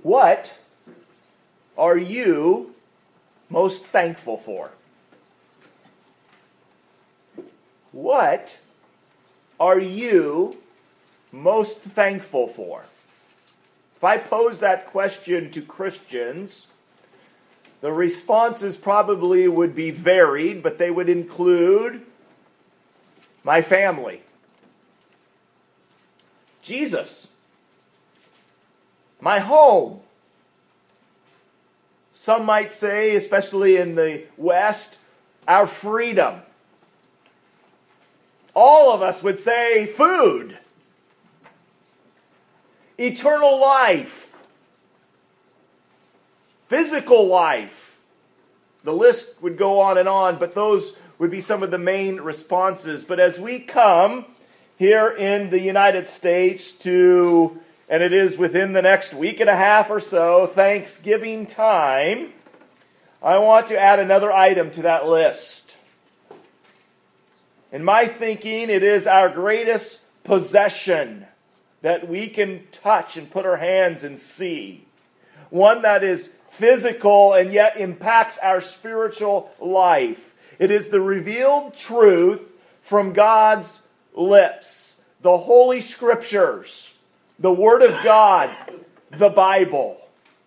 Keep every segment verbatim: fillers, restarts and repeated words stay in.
What are you most thankful for? What are you most thankful for? If I pose that question to Christians, the responses probably would be varied, but they would include my family, Jesus, my home. Some might say, especially in the West, our freedom. All of us would say food, eternal life, physical life. The list would go on and on, but those would be some of the main responses. But as we come here in the United States to, and it is within the next week and a half or so, Thanksgiving time, I want to add another item to that list. In my thinking, it is our greatest possession that we can touch and put our hands and see. One that is physical and yet impacts our spiritual life. It is the revealed truth from God's lips. The Holy Scriptures. The Word of God. The Bible.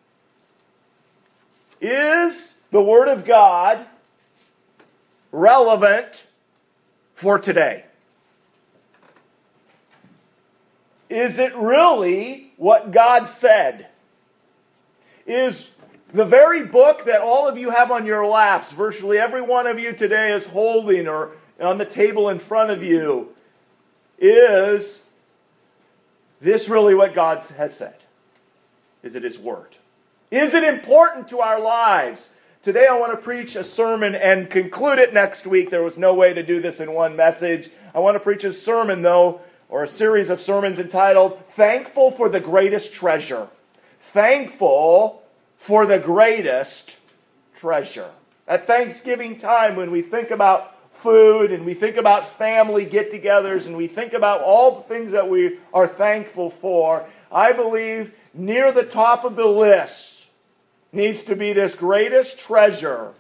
Is the Word of God relevant for today? Is it really what God said? Is the very book that all of you have on your laps, virtually every one of you today is holding or on the table in front of you, is this really what God has said? Is it His Word? Is it important to our lives? Today I want to preach a sermon and conclude it next week. There was no way to do this in one message. I want to preach a sermon, though, or a series of sermons entitled, Thankful for the Greatest Treasure. Thankful for the greatest treasure. At Thanksgiving time, when we think about food and we think about family get-togethers and we think about all the things that we are thankful for, I believe near the top of the list needs to be this greatest treasure,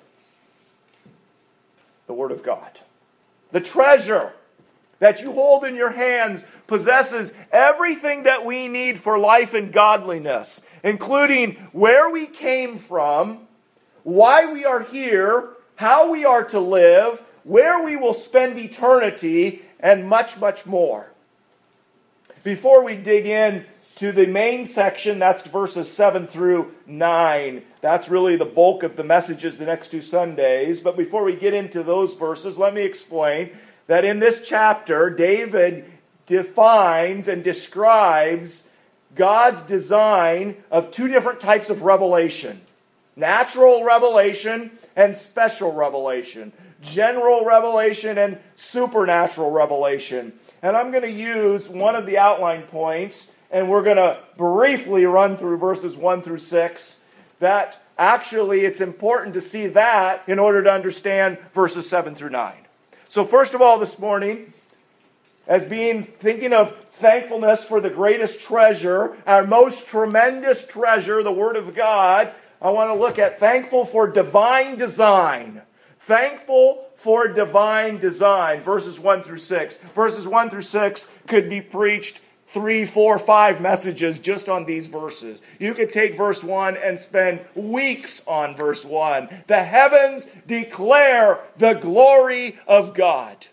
the Word of God. The treasure that you hold in your hands possesses everything that we need for life and godliness, including where we came from, why we are here, how we are to live, where we will spend eternity, and much, much more. Before we dig in to the main section, that's verses seven through nine. That's really the bulk of the messages the next two Sundays. But before we get into those verses, let me explain that in this chapter, David defines and describes God's design of two different types of revelation. Natural revelation and special revelation. General revelation and supernatural revelation. And I'm going to use one of the outline points, and we're going to briefly run through verses one through six. That actually it's important to see that in order to understand verses seven through nine. So first of all this morning, as being thinking of thankfulness for the greatest treasure, our most tremendous treasure, the Word of God, I want to look at thankful for divine design. Thankful for divine design, verses one through six. Verses one through six could be preached three, four, five messages just on these verses. You could take verse one and spend weeks on verse one. The heavens declare the glory of God.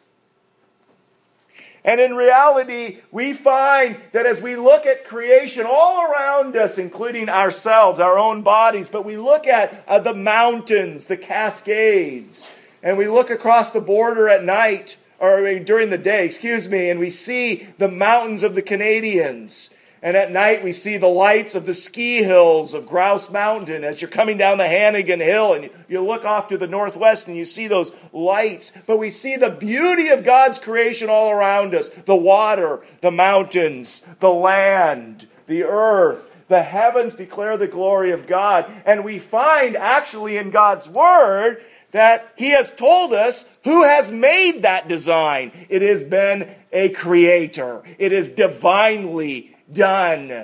And in reality, we find that as we look at creation all around us, including ourselves, our own bodies, but we look at uh, the mountains, the Cascades, and we look across the border at night, or during the day, excuse me, and we see the mountains of the Canadians. And at night we see the lights of the ski hills of Grouse Mountain as you're coming down the Hannigan Hill, and you look off to the northwest and you see those lights. But we see the beauty of God's creation all around us. The water, the mountains, the land, the earth. The heavens declare the glory of God. And we find actually in God's Word that He has told us who has made that design. It has been a creator. It is divinely done.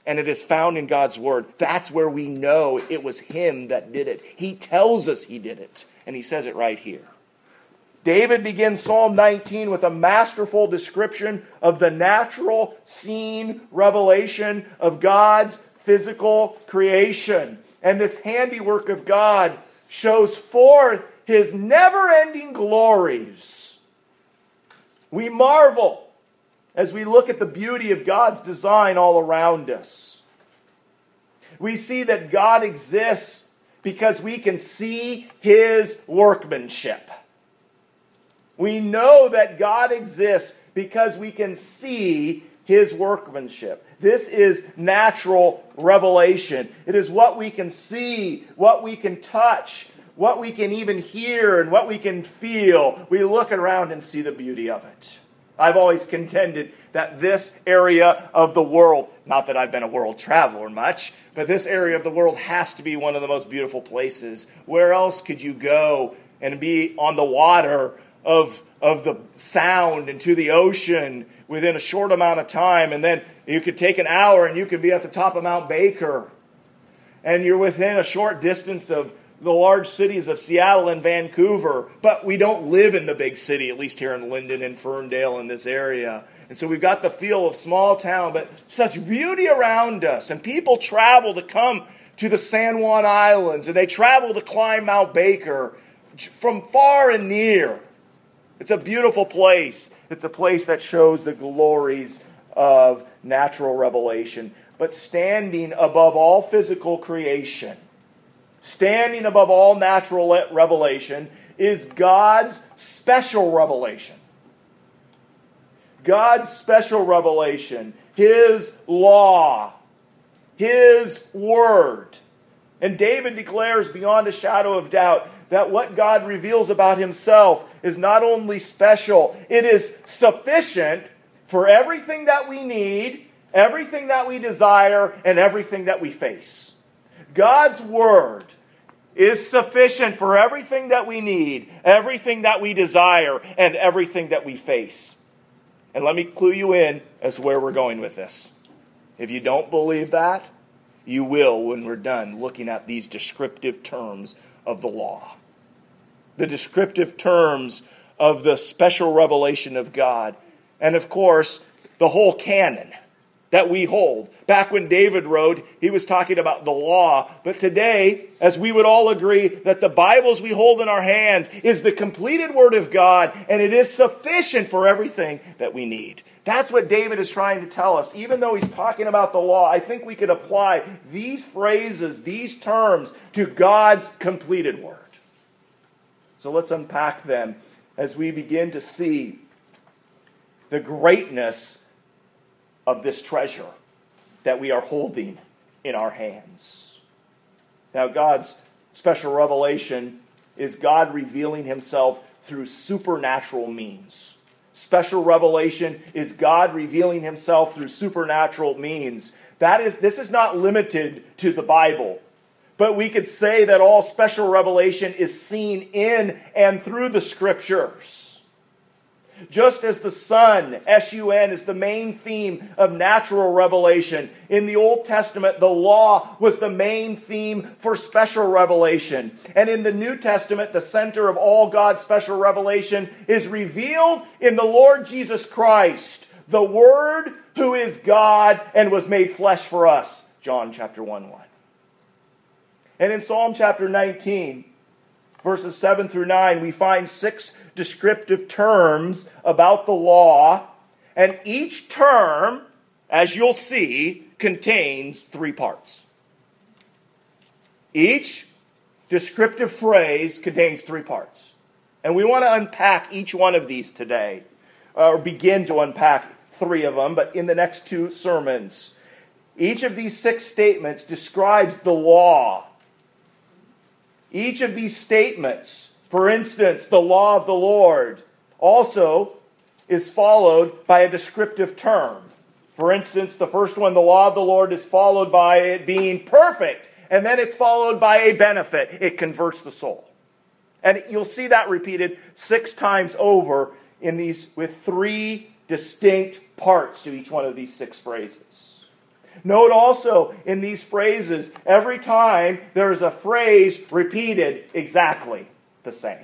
and it is found in God's word. That's where we know it was him that did it. He tells us he did it, and he says it right here. David begins Psalm nineteen with a masterful description of the natural scene revelation of God's physical creation. And this handiwork of God shows forth his never-ending glories. We marvel as we look at the beauty of God's design all around us. We see that God exists because we can see his workmanship. We know that God exists because we can see his workmanship. This is natural revelation. It is what we can see, what we can touch, what we can even hear, and what we can feel. We look around and see the beauty of it. I've always contended that this area of the world, not that I've been a world traveler much, but this area of the world has to be one of the most beautiful places. Where else could you go and be on the water of, of the sound into the ocean within a short amount of time? And then you could take an hour and you could be at the top of Mount Baker. And you're within a short distance of the large cities of Seattle and Vancouver, but we don't live in the big city, at least here in Linden and Ferndale in this area. And so we've got the feel of small town, but such beauty around us. And people travel to come to the San Juan Islands, and they travel to climb Mount Baker from far and near. It's a beautiful place. It's a place that shows the glories of natural revelation. But standing above all physical creation, standing above all natural revelation, is God's special revelation. God's special revelation, his law, his word. And David declares beyond a shadow of doubt that what God reveals about himself is not only special, it is sufficient for everything that we need, everything that we desire, and everything that we face. God's word is sufficient for everything that we need, everything that we desire, and everything that we face. And let me clue you in as to where we're going with this. If you don't believe that, you will when we're done looking at these descriptive terms of the law. The descriptive terms of the special revelation of God. And of course, the whole canon that we hold. Back when David wrote, he was talking about the law. But today, as we would all agree, that the Bibles we hold in our hands is the completed Word of God, and it is sufficient for everything that we need. That's what David is trying to tell us. Even though he's talking about the law, I think we could apply these phrases, these terms, to God's completed Word. So let's unpack them as we begin to see the greatness of this treasure that we are holding in our hands. Now, God's special revelation is God revealing himself through supernatural means. Special revelation is God revealing himself through supernatural means. That is, this is not limited to the Bible, but we could say that all special revelation is seen in and through the Scriptures. Just as the sun, S U N, is the main theme of natural revelation. In the Old Testament, the law was the main theme for special revelation. And in the New Testament, the center of all God's special revelation is revealed in the Lord Jesus Christ, the Word who is God and was made flesh for us. John chapter one, one. And in Psalm chapter nineteen, verses seven through nine, we find six descriptive terms about the law. And each term, as you'll see, contains three parts. Each descriptive phrase contains three parts. And we want to unpack each one of these today, or begin to unpack three of them, but in the next two sermons. Each of these six statements describes the law. Each of these statements, for instance, the law of the Lord, also is followed by a descriptive term. For instance, the first one, the law of the Lord, is followed by it being perfect, and then it's followed by a benefit. It converts the soul. And you'll see that repeated six times over in these, with three distinct parts to each one of these six phrases. Note also in these phrases, every time there is a phrase repeated exactly the same.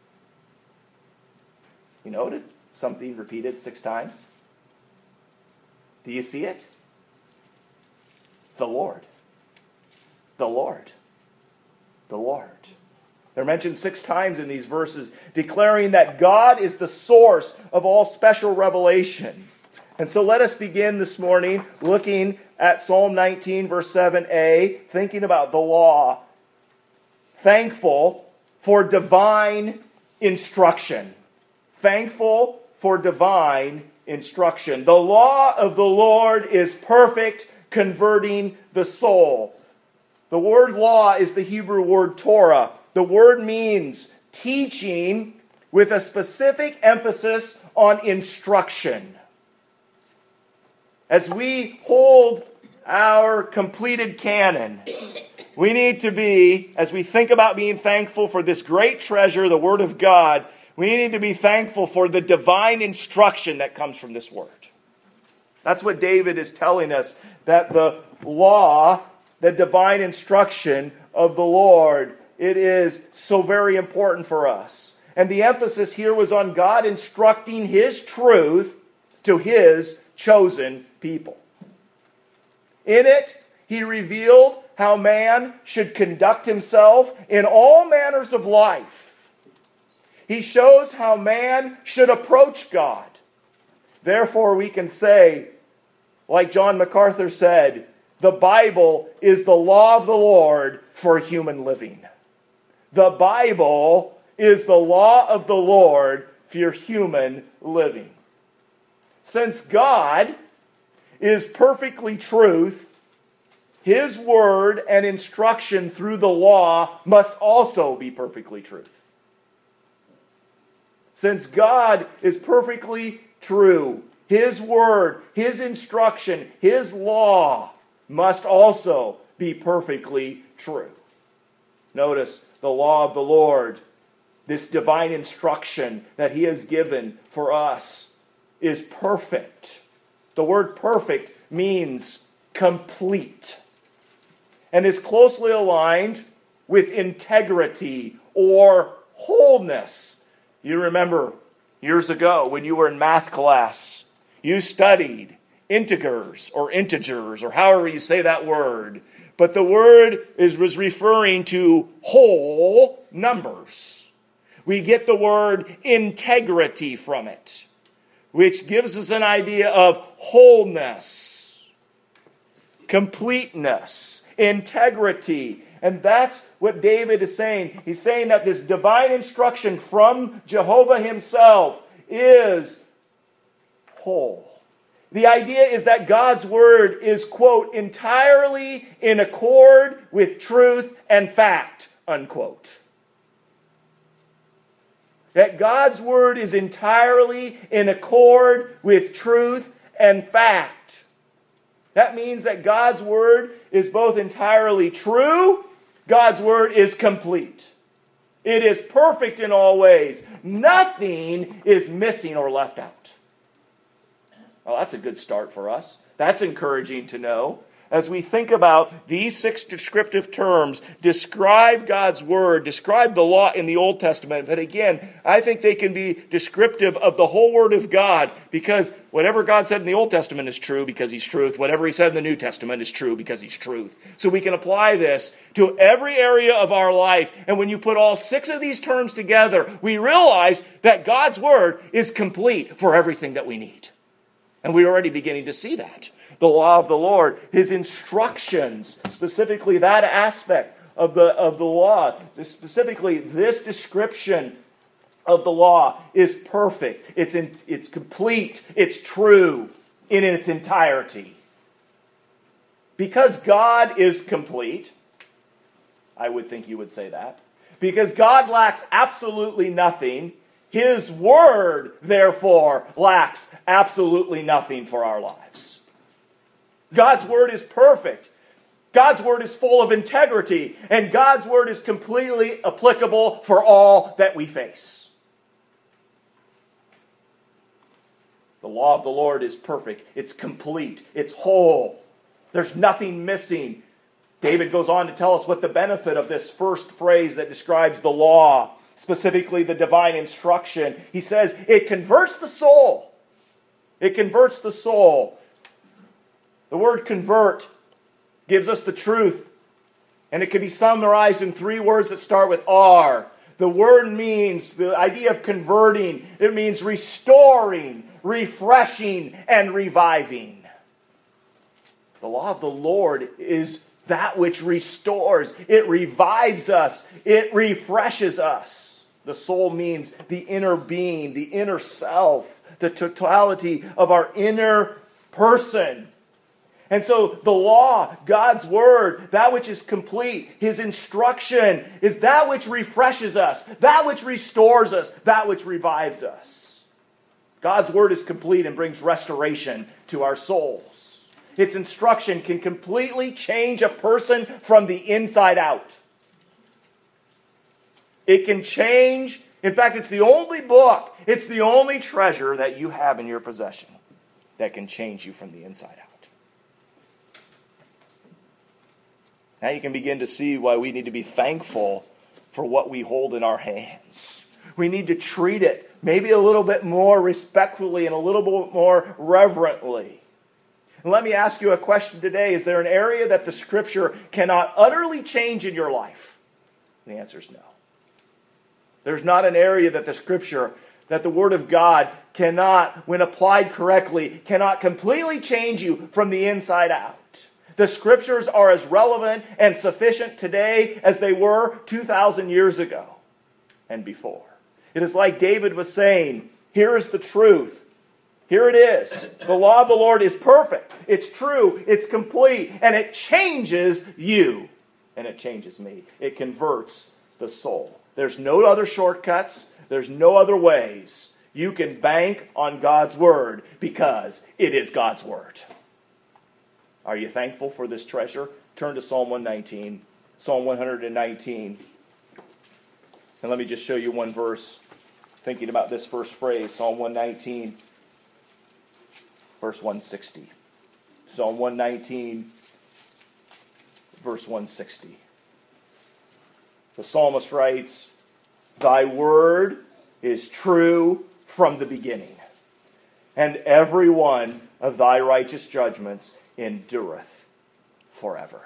You notice something repeated six times? Do you see it? The Lord. The Lord. The Lord. They're mentioned six times in these verses, declaring that God is the source of all special revelation. And so let us begin this morning looking at Psalm nineteen, verse seven a, thinking about the law. Thankful for divine instruction. Thankful for divine instruction. The law of the Lord is perfect, converting the soul. The word law is the Hebrew word Torah. The word means teaching with a specific emphasis on instruction. As we hold our completed canon, we need to be, as we think about being thankful for this great treasure, the Word of God, we need to be thankful for the divine instruction that comes from this Word. That's what David is telling us, that the law, the divine instruction of the Lord, it is so very important for us. And the emphasis here was on God instructing His truth to His chosen people. In it, He revealed how man should conduct himself in all manners of life. He shows how man should approach God. Therefore, we can say, like John MacArthur said, the Bible is the law of the Lord for human living. The Bible is the law of the Lord for human living. Since God is perfectly truth, His word and instruction through the law must also be perfectly truth. Since God is perfectly true, His word, His instruction, His law must also be perfectly true. Notice the law of the Lord, this divine instruction that He has given for us, is perfect. The word perfect means complete and is closely aligned with integrity or wholeness. You remember years ago when you were in math class, you studied integers or integers or however you say that word. But the word is was referring to whole numbers. We get the word integrity from it, which gives us an idea of wholeness, completeness, integrity. And that's what David is saying. He's saying that this divine instruction from Jehovah Himself is whole. The idea is that God's word is, quote, entirely in accord with truth and fact, unquote. That God's word is entirely in accord with truth and fact. That means that God's word is both entirely true, God's word is complete. It is perfect in all ways. Nothing is missing or left out. Well, that's a good start for us. That's encouraging to know. As we think about these six descriptive terms, describe God's Word, describe the law in the Old Testament. But again, I think they can be descriptive of the whole Word of God, because whatever God said in the Old Testament is true because He's truth. Whatever He said in the New Testament is true because He's truth. So we can apply this to every area of our life. And when you put all six of these terms together, we realize that God's Word is complete for everything that we need. And we're already beginning to see that. The law of the Lord, His instructions, specifically that aspect of the, of the law, specifically this description of the law is perfect. It's, in, it's complete. It's true in its entirety. Because God is complete, I would think you would say that. Because God lacks absolutely nothing, His word, therefore, lacks absolutely nothing for our lives. God's word is perfect. God's word is full of integrity. And God's word is completely applicable for all that we face. The law of the Lord is perfect. It's complete. It's whole. There's nothing missing. David goes on to tell us what the benefit of this first phrase that describes the law, specifically the divine instruction. He says it converts the soul. It converts the soul. The word convert gives us the truth, and it can be summarized in three words that start with R. The word means, the idea of converting, it means restoring, refreshing, and reviving. The law of the Lord is that which restores. It revives us. It refreshes us. The soul means the inner being, the inner self, the totality of our inner person. And so the law, God's word, that which is complete, His instruction, is that which refreshes us, that which restores us, that which revives us. God's word is complete and brings restoration to our souls. Its instruction can completely change a person from the inside out. It can change. In fact, it's the only book, it's the only treasure that you have in your possession that can change you from the inside out. Now you can begin to see why we need to be thankful for what we hold in our hands. We need to treat it maybe a little bit more respectfully and a little bit more reverently. And let me ask you a question today. Is there an area that the Scripture cannot utterly change in your life? And the answer is no. There's not an area that the Scripture, that the Word of God cannot, when applied correctly, cannot completely change you from the inside out. The Scriptures are as relevant and sufficient today as they were two thousand years ago and before. It is like David was saying, here is the truth. Here it is. The law of the Lord is perfect. It's true. It's complete. And it changes you. And it changes me. It converts the soul. There's no other shortcuts. There's no other ways. You can bank on God's Word because it is God's Word. Are you thankful for this treasure? Turn to Psalm one nineteen. Psalm one nineteen. And let me just show you one verse. Thinking about this first phrase, Psalm one nineteen, verse one sixty. Psalm one nineteen, verse one sixty. The psalmist writes, Thy word is true from the beginning, and every one of thy righteous judgments endureth forever.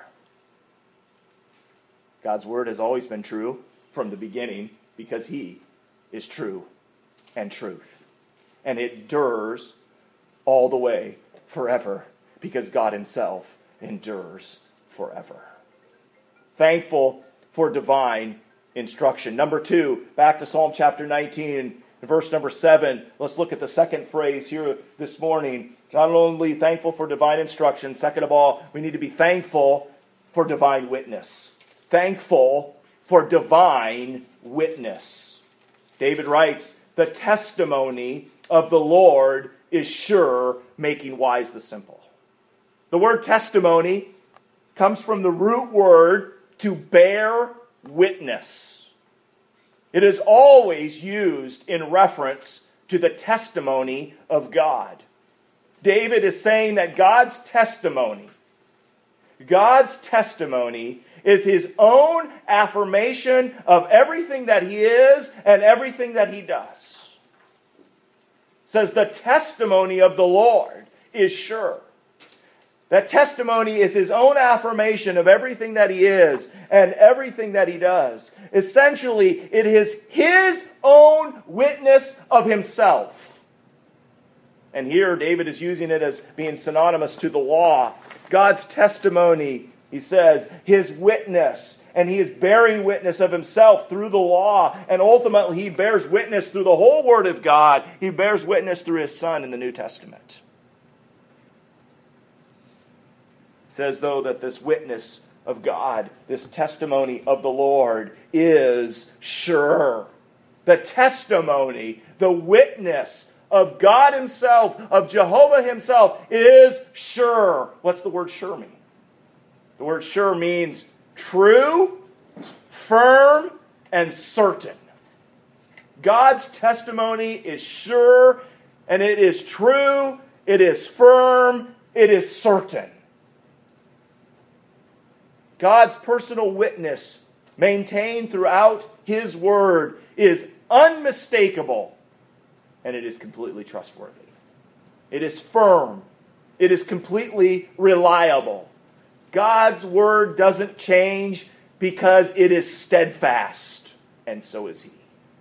God's word has always been true from the beginning because He is true and truth. And it endures all the way forever because God Himself endures forever. Thankful for divine instruction. Number two, back to Psalm chapter nineteen, verse number seven. Let's look at the second phrase here this morning. Not only thankful for divine instruction, second of all, we need to be thankful for divine witness. Thankful for divine witness. David writes, the testimony of the Lord is sure, making wise the simple. The word testimony comes from the root word to bear witness. It is always used in reference to the testimony of God. David is saying that God's testimony, God's testimony is His own affirmation of everything that He is and everything that He does. It says the testimony of the Lord is sure. That testimony is His own affirmation of everything that He is and everything that He does. Essentially, it is His own witness of Himself. And here David is using it as being synonymous to the law. God's testimony, he says, His witness. And He is bearing witness of Himself through the law. And ultimately He bears witness through the whole Word of God. He bears witness through His Son in the New Testament. It says, though, that this witness of God, this testimony of the Lord is sure. The testimony, the witness of God Himself, of Jehovah Himself, is sure. What's the word sure mean? The word sure means true, firm, and certain. God's testimony is sure, and it is true, it is firm, it is certain. God's personal witness maintained throughout His Word is unmistakable, and it is completely trustworthy. It is firm. It is completely reliable. God's Word doesn't change because it is steadfast, and so is He.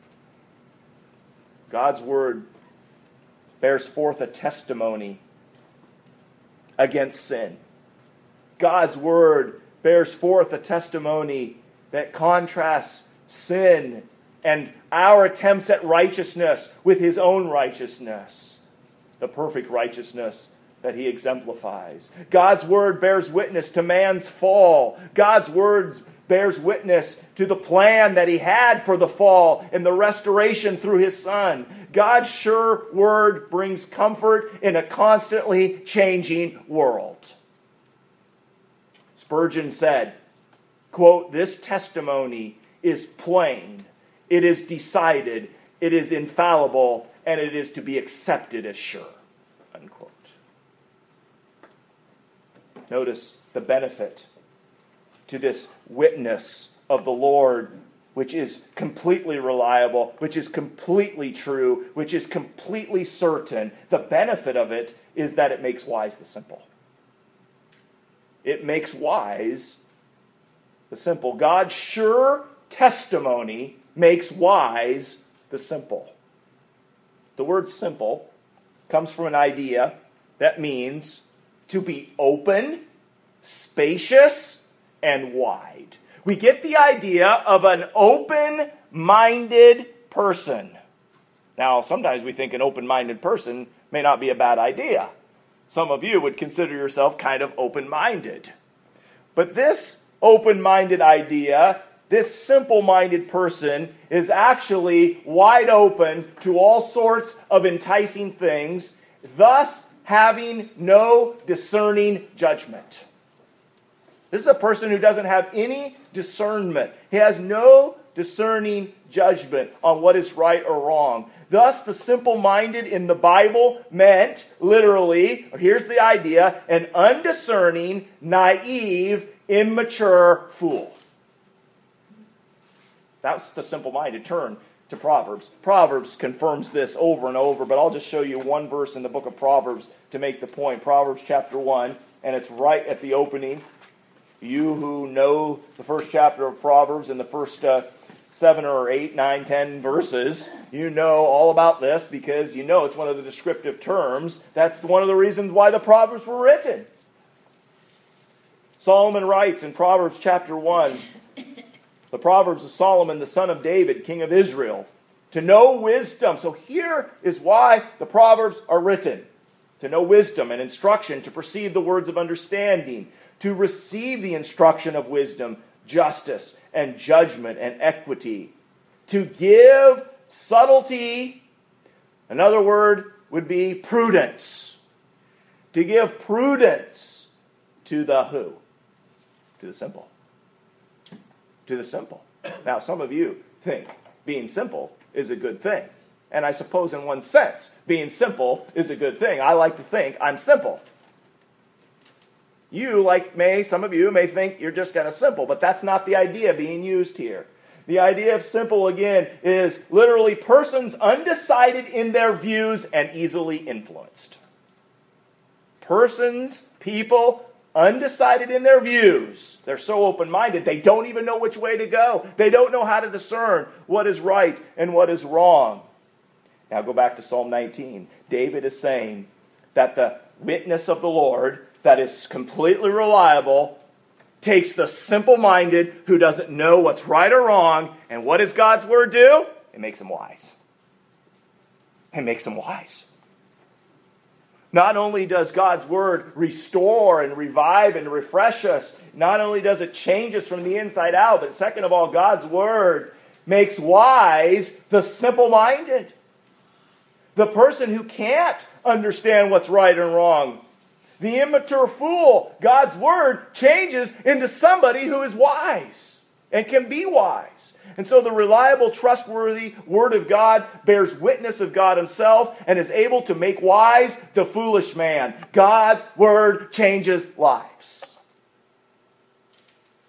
God's Word bears forth a testimony against sin. God's Word bears forth a testimony that contrasts sin and our attempts at righteousness with His own righteousness, the perfect righteousness that He exemplifies. God's Word bears witness to man's fall. God's Word bears witness to the plan that He had for the fall and the restoration through His Son. God's sure Word brings comfort in a constantly changing world. Spurgeon said, quote, "This testimony is plain, it is decided, it is infallible, and it is to be accepted as sure." Unquote. Notice the benefit to this witness of the Lord, which is completely reliable, which is completely true, which is completely certain. The benefit of it is that it makes wise the simple. It makes wise the simple. God's sure testimony makes wise the simple. The word simple comes from an idea that means to be open, spacious, and wide. We get the idea of an open-minded person. Now, sometimes we think an open-minded person may not be a bad idea. Some of you would consider yourself kind of open-minded. But this open-minded idea, this simple-minded person, is actually wide open to all sorts of enticing things, thus having no discerning judgment. This is a person who doesn't have any discernment. He has no discerning judgment on what is right or wrong. Thus, the simple-minded in the Bible meant, literally, here's the idea, an undiscerning, naive, immature fool. That's the simple-minded. Turn to Proverbs. Proverbs confirms this over and over, but I'll just show you one verse in the book of Proverbs to make the point. Proverbs chapter one, and it's right at the opening. You who know the first chapter of Proverbs and the first uh, seven or eight, nine, ten verses, you know all about this because you know it's one of the descriptive terms. That's one of the reasons why the Proverbs were written. Solomon writes in Proverbs chapter one, the Proverbs of Solomon, the son of David, king of Israel, to know wisdom. So here is why the Proverbs are written. To know wisdom and instruction, to perceive the words of understanding, to receive the instruction of wisdom, justice and judgment and equity, to give subtlety. Another word would be prudence. To give prudence to the who? To the simple. To the simple. Now, some of you think being simple is a good thing. And I suppose in one sense, being simple is a good thing. I like to think I'm simple. You, like may, some of you may think you're just kind of simple, but that's not the idea being used here. The idea of simple, again, is literally persons undecided in their views and easily influenced. Persons, people, undecided in their views. They're so open-minded, they don't even know which way to go. They don't know how to discern what is right and what is wrong. Now go back to Psalm nineteen. David is saying that the witness of the Lord that is completely reliable takes the simple-minded who doesn't know what's right or wrong, and what does God's word do? It makes him wise. It makes him wise. Not only does God's word restore and revive and refresh us, not only does it change us from the inside out, but second of all, God's word makes wise the simple-minded. The person who can't understand what's right and wrong. The immature fool, God's word changes into somebody who is wise and can be wise. And so the reliable, trustworthy word of God bears witness of God himself and is able to make wise the foolish man. God's word changes lives.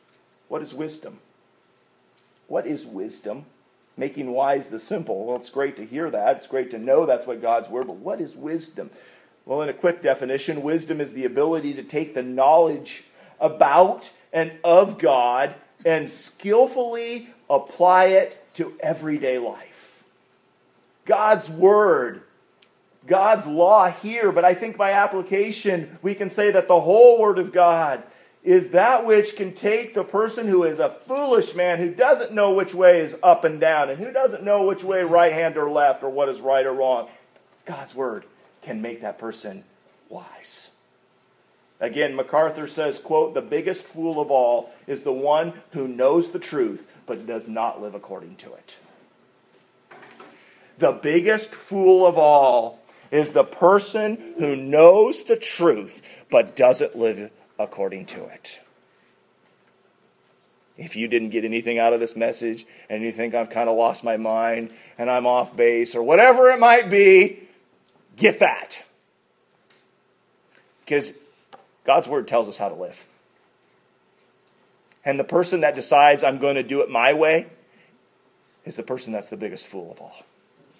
What is wisdom? What is wisdom? Making wise the simple. Well, it's great to hear that. It's great to know that's what God's word, but what is wisdom? Well, in a quick definition, wisdom is the ability to take the knowledge about and of God and skillfully apply it to everyday life. God's word, God's law here, but I think by application we can say that the whole word of God is that which can take the person who is a foolish man, who doesn't know which way is up and down, and who doesn't know which way right hand or left, or what is right or wrong. God's word can make that person wise. Again, MacArthur says, quote, "The biggest fool of all is the one who knows the truth, but does not live according to it." The biggest fool of all is the person who knows the truth, but doesn't live according to it. If you didn't get anything out of this message, and you think I've kind of lost my mind, and I'm off base, or whatever it might be, get that. Because God's word tells us how to live. And the person that decides I'm going to do it my way is the person that's the biggest fool of all.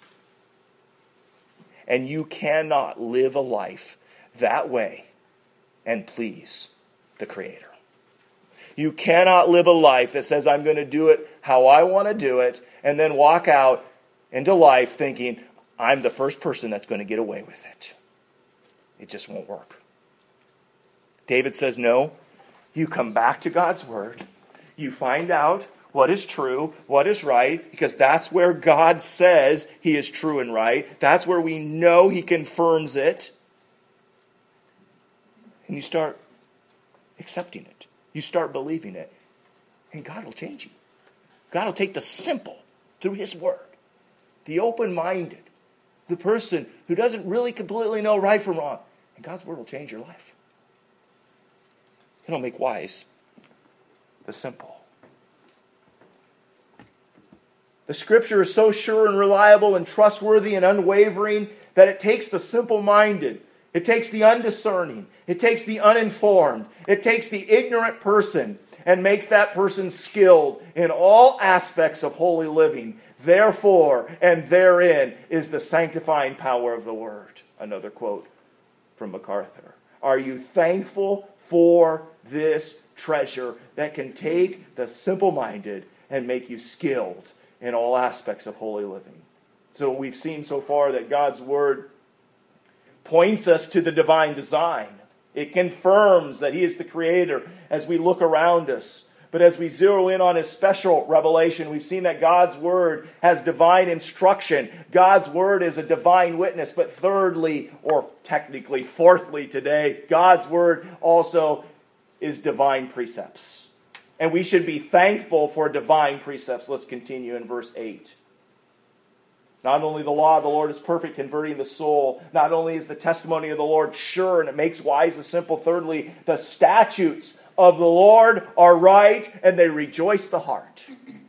And you cannot live a life that way and please the Creator. You cannot live a life that says I'm going to do it how I want to do it and then walk out into life thinking I'm the first person that's going to get away with it. It just won't work. David says, no, you come back to God's word. You find out what is true, what is right, because that's where God says he is true and right. That's where we know he confirms it. And you start accepting it. You start believing it. And God will change you. God will take the simple through his word. The open-minded. The person who doesn't really completely know right from wrong. And God's word will change your life. It'll make wise the simple. The scripture is so sure and reliable and trustworthy and unwavering that it takes the simple-minded. It takes the undiscerning. It takes the uninformed. It takes the ignorant person and makes that person skilled in all aspects of holy living. Therefore, and therein is the sanctifying power of the word. Another quote from MacArthur. Are you thankful for this treasure that can take the simple-minded and make you skilled in all aspects of holy living? So we've seen so far that God's word points us to the divine design. It confirms that he is the creator as we look around us. But as we zero in on his special revelation, we've seen that God's word has divine instruction. God's word is a divine witness. But thirdly, or technically fourthly today, God's word also is divine precepts. And we should be thankful for divine precepts. Let's continue in verse eight. Not only the law of the Lord is perfect, converting the soul. Not only is the testimony of the Lord sure and it makes wise the simple. Thirdly, the statutes of the Lord are right and they rejoice the heart.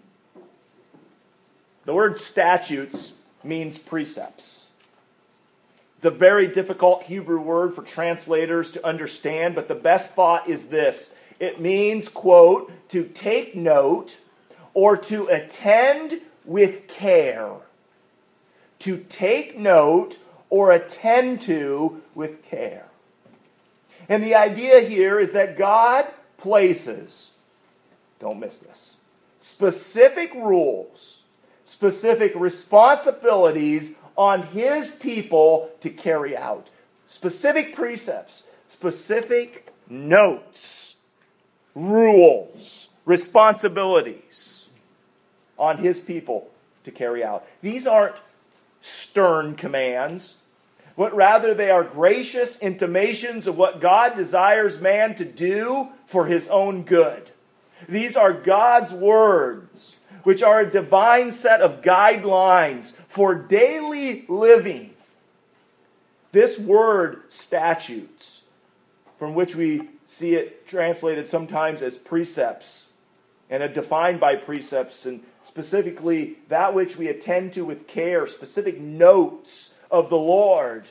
The word statutes means precepts. It's a very difficult Hebrew word for translators to understand, but the best thought is this. It means, quote, to take note or to attend with care. To take note or attend to with care. And the idea here is that God places, don't miss this, specific rules, specific responsibilities on his people to carry out. Specific precepts, specific notes, rules, responsibilities on his people to carry out. These aren't stern commands, but rather they are gracious intimations of what God desires man to do for his own good. These are God's words, which are a divine set of guidelines for daily living. This word, statutes, from which we see it translated sometimes as precepts, and are defined by precepts, and specifically that which we attend to with care, specific notes of the Lord.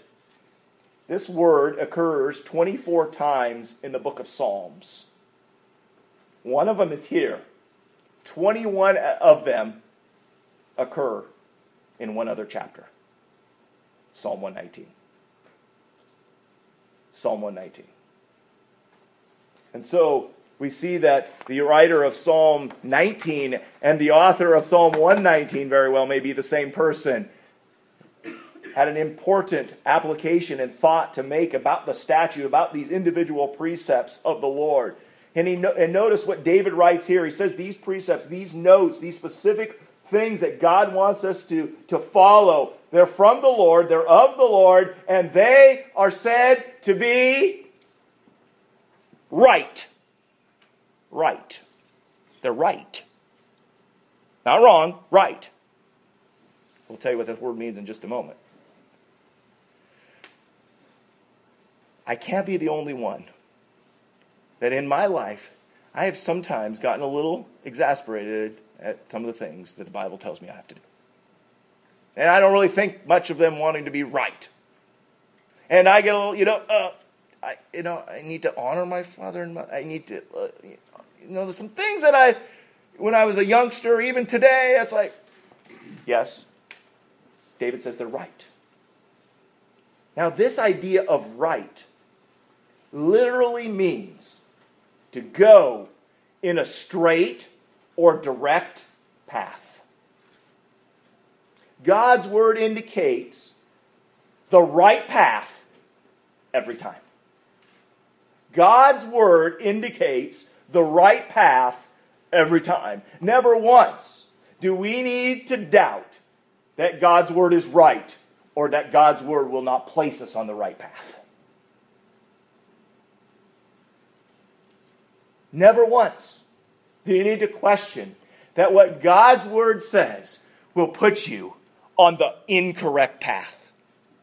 This word occurs twenty-four times in the book of Psalms. One of them is here. twenty-one of them occur in one other chapter. Psalm one nineteen. Psalm one nineteen. And so we see that the writer of Psalm nineteen and the author of Psalm one nineteen very well may be the same person. Had an important application and thought to make about the statute, about these individual precepts of the Lord. And, he no- and notice what David writes here. He says these precepts, these notes, these specific things that God wants us to, to follow, they're from the Lord, they're of the Lord, and they are said to be right. Right. They're right. Not wrong, right. We'll tell you what this word means in just a moment. I can't be the only one that in my life I have sometimes gotten a little exasperated at some of the things that the Bible tells me I have to do. And I don't really think much of them wanting to be right. And I get a little, you know, uh, I, you know, I need to honor my father and mother. I need to, uh, you know, there's some things that I, when I was a youngster, even today, it's like, yes, David says they're right. Now, this idea of right literally means to go in a straight or direct path. God's word indicates the right path every time. God's word indicates the right path every time. Never once do we need to doubt that God's word is right or that God's word will not place us on the right path. Never once do you need to question that what God's word says will put you on the incorrect path.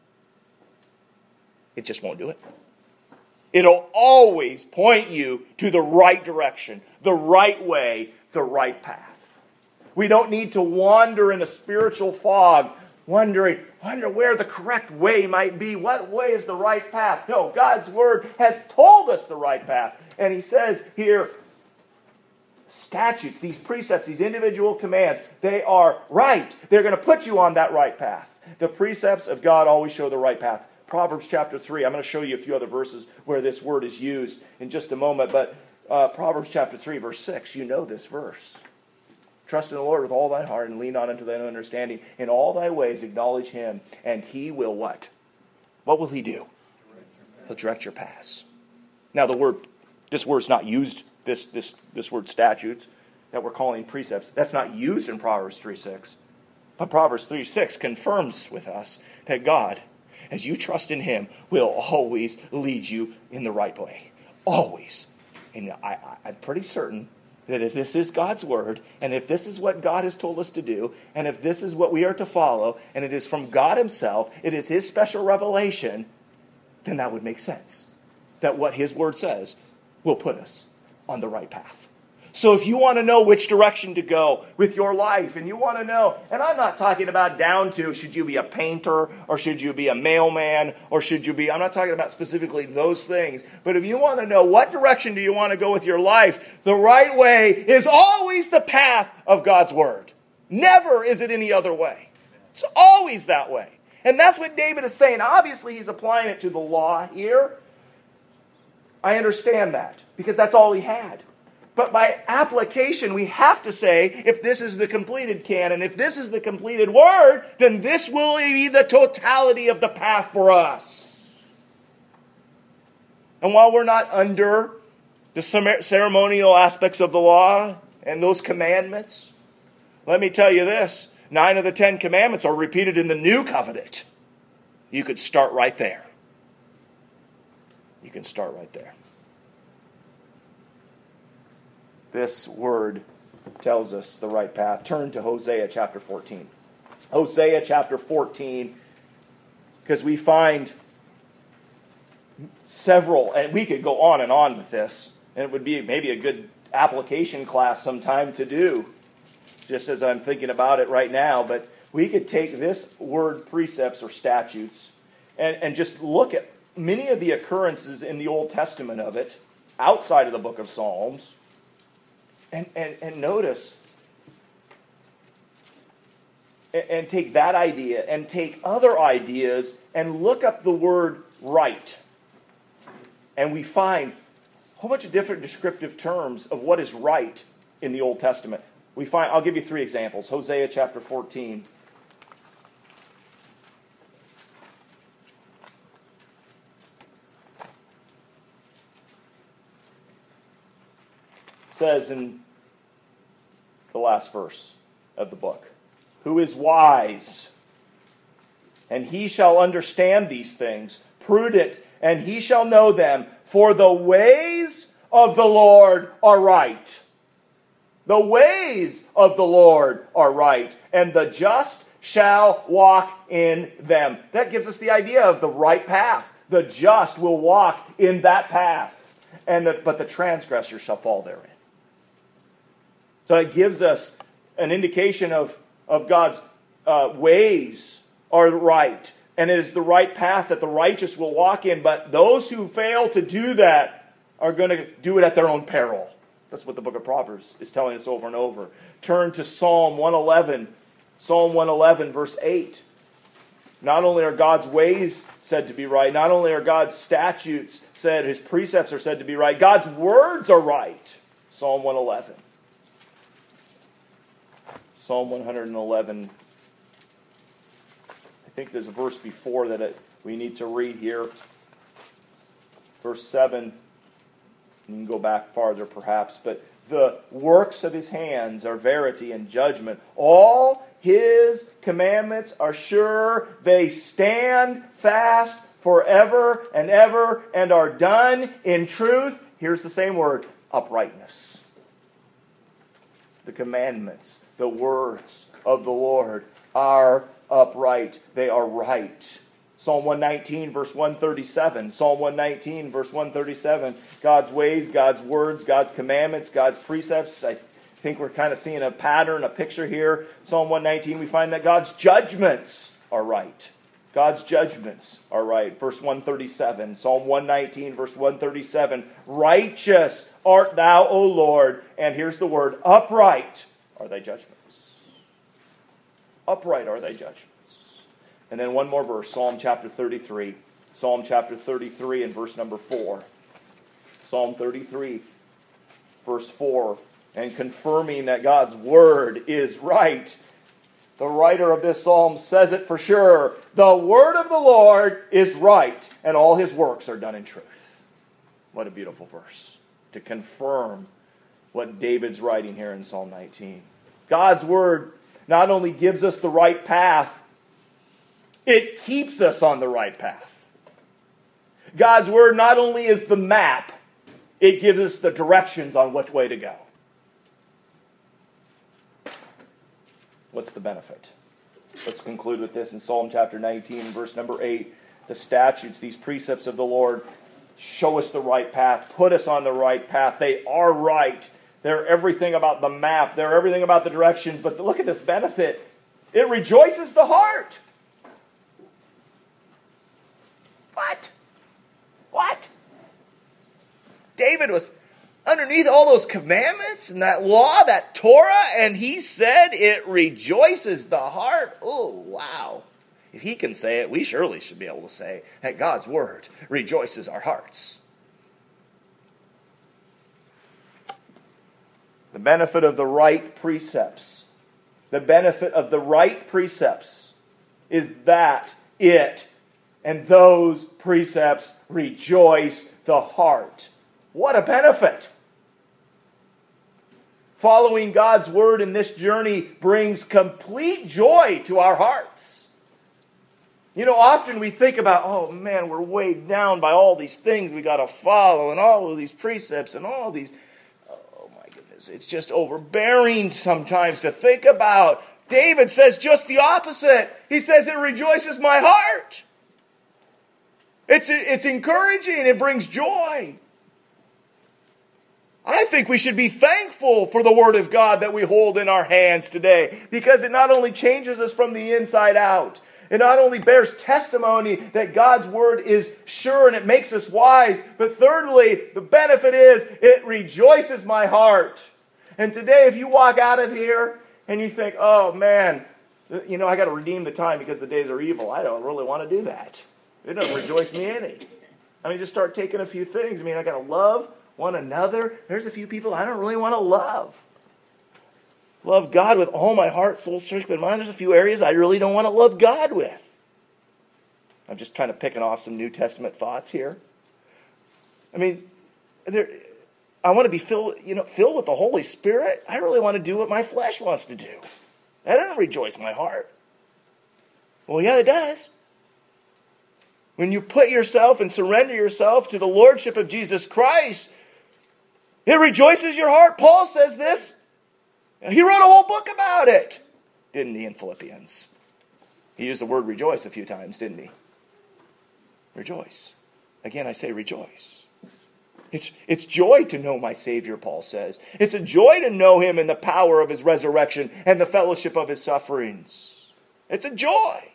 It just won't do it. It'll always point you to the right direction, the right way, the right path. We don't need to wander in a spiritual fog, wondering, wonder where the correct way might be. What way is the right path? No, God's word has told us the right path. And he says here, statutes, these precepts, these individual commands, they are right. They're going to put you on that right path. The precepts of God always show the right path. Proverbs chapter three, I'm going to show you a few other verses where this word is used in just a moment, but uh, Proverbs chapter three, verse six, you know this verse. Trust in the Lord with all thy heart and lean not unto thine own understanding. In all thy ways acknowledge him, and he will what? What will he do? He'll direct your paths. Now the word, this word's not used, this, this, this word statutes that we're calling precepts, that's not used in Proverbs three six. But Proverbs three six confirms with us that God, as you trust in him, will always lead you in the right way. Always. And I, I, I'm pretty certain that if this is God's word, and if this is what God has told us to do, and if this is what we are to follow, and it is from God himself, it is his special revelation, then that would make sense. That what his word says will put us on the right path. So if you want to know which direction to go with your life, and you want to know, and I'm not talking about down to, should you be a painter, or should you be a mailman, or should you be, I'm not talking about specifically those things, but if you want to know what direction do you want to go with your life, the right way is always the path of God's word. Never is it any other way. It's always that way. And that's what David is saying. Obviously, he's applying it to the law here. I understand that, because that's all he had. But by application, we have to say, if this is the completed canon, if this is the completed word, then this will be the totality of the path for us. And while we're not under the ceremonial aspects of the law and those commandments, let me tell you this, nine of the Ten Commandments are repeated in the New Covenant. You could start right there. You can start right there. This word tells us the right path. Turn to Hosea chapter fourteen. Hosea chapter fourteen, because we find several, and we could go on and on with this, and it would be maybe a good application class sometime to do, just as I'm thinking about it right now, but we could take this word precepts or statutes and, and just look at many of the occurrences in the Old Testament of it, outside of the book of Psalms, And, and, and notice, and, and take that idea and take other ideas and look up the word right. And we find a whole bunch of different descriptive terms of what is right in the Old Testament. We find, I'll give you three examples. Hosea chapter fourteen. Says in the last verse of the book, who is wise, and he shall understand these things, prudent, and he shall know them, for the ways of the Lord are right. The ways of the Lord are right, and the just shall walk in them. That gives us the idea of the right path. The just will walk in that path, and the, but the transgressor shall fall therein. So it gives us an indication of, of God's uh, ways are right. And it is the right path that the righteous will walk in. But those who fail to do that are going to do it at their own peril. That's what the book of Proverbs is telling us over and over. Turn to Psalm one eleven. Psalm one eleven, verse eight. Not only are God's ways said to be right, not only are God's statutes said, His precepts are said to be right, God's words are right. Psalm one eleven. Psalm one eleven, I think there's a verse before that it, we need to read here. Verse seven, you can go back farther perhaps, but the works of His hands are verity and judgment. All His commandments are sure, they stand fast forever and ever and are done in truth. Here's the same word, uprightness. The commandments, the words of the Lord are upright. They are right. Psalm one nineteen, verse one thirty-seven. Psalm one nineteen, verse one thirty-seven. God's ways, God's words, God's commandments, God's precepts. I think we're kind of seeing a pattern, a picture here. Psalm one nineteen, we find that God's judgments are right. God's judgments are right. Verse one thirty-seven. Psalm one nineteen, verse one thirty-seven. Righteous art thou, O Lord. And here's the word, upright are thy judgments. Upright are thy judgments. And then one more verse, Psalm chapter thirty-three. Psalm chapter thirty-three and verse number four. Psalm thirty-three, verse four. And confirming that God's word is right. The writer of this psalm says it for sure. The word of the Lord is right, and all His works are done in truth. What a beautiful verse to confirm what David's writing here in Psalm nineteen. God's word not only gives us the right path, it keeps us on the right path. God's word not only is the map, it gives us the directions on which way to go. What's the benefit? Let's conclude with this in Psalm chapter nineteen, verse number eight. The statutes, these precepts of the Lord, show us the right path, put us on the right path. They are right. They're everything about the map. They're everything about the directions. But look at this benefit. It rejoices the heart. What? What? David was underneath all those commandments and that law, that Torah, and he said it rejoices the heart. Oh, wow. If he can say it, we surely should be able to say that God's word rejoices our hearts. The benefit of the right precepts. The benefit of the right precepts is that it and those precepts rejoice the heart. What a benefit! Following God's word in this journey brings complete joy to our hearts. You know, often we think about, oh man, we're weighed down by all these things we got to follow and all of these precepts and all these. Oh my goodness, it's just overbearing sometimes to think about. David says just the opposite. He says it rejoices my heart. It's, it's encouraging. It brings joy. I think we should be thankful for the Word of God that we hold in our hands today, because it not only changes us from the inside out, it not only bears testimony that God's Word is sure and it makes us wise, but thirdly, the benefit is it rejoices my heart. And today, if you walk out of here and you think, oh man, you know, I got to redeem the time because the days are evil, I don't really want to do that. It doesn't rejoice me any. I mean, just start taking a few things. I mean, I got to love one another. There's a few people I don't really want to love. Love God with all my heart, soul, strength, and mind. There's a few areas I really don't want to love God with. I'm just kind of picking off some New Testament thoughts here. I mean, there, I want to be filled, you know, filled with the Holy Spirit. I really want to do what my flesh wants to do. That doesn't rejoice my heart. Well, yeah, it does. When you put yourself and surrender yourself to the Lordship of Jesus Christ, it rejoices your heart. Paul says this. He wrote a whole book about it, didn't he, in Philippians? He used the word rejoice a few times, didn't he? Rejoice. Again, I say rejoice. It's, it's joy to know my Savior, Paul says. It's a joy to know him in the power of his resurrection and the fellowship of his sufferings. It's a joy.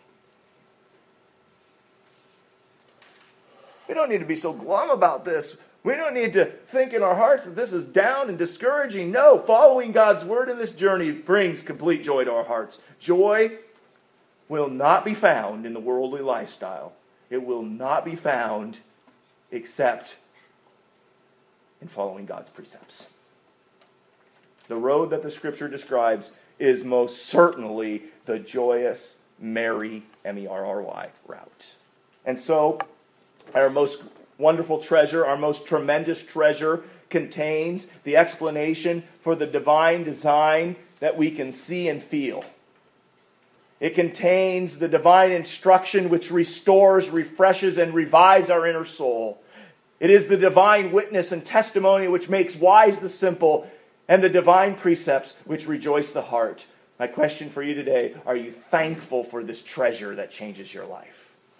We don't need to be so glum about this. We don't need to think in our hearts that this is down and discouraging. No, following God's word in this journey brings complete joy to our hearts. Joy will not be found in the worldly lifestyle. It will not be found except in following God's precepts. The road that the Scripture describes is most certainly the joyous, merry, M E R R Y route. And so, our most wonderful treasure, our most tremendous treasure, contains the explanation for the divine design that we can see and feel. It contains the divine instruction which restores, refreshes, and revives our inner soul. It is the divine witness and testimony which makes wise the simple, and the divine precepts which rejoice the heart. My question for you today, are you thankful for this treasure that changes your life?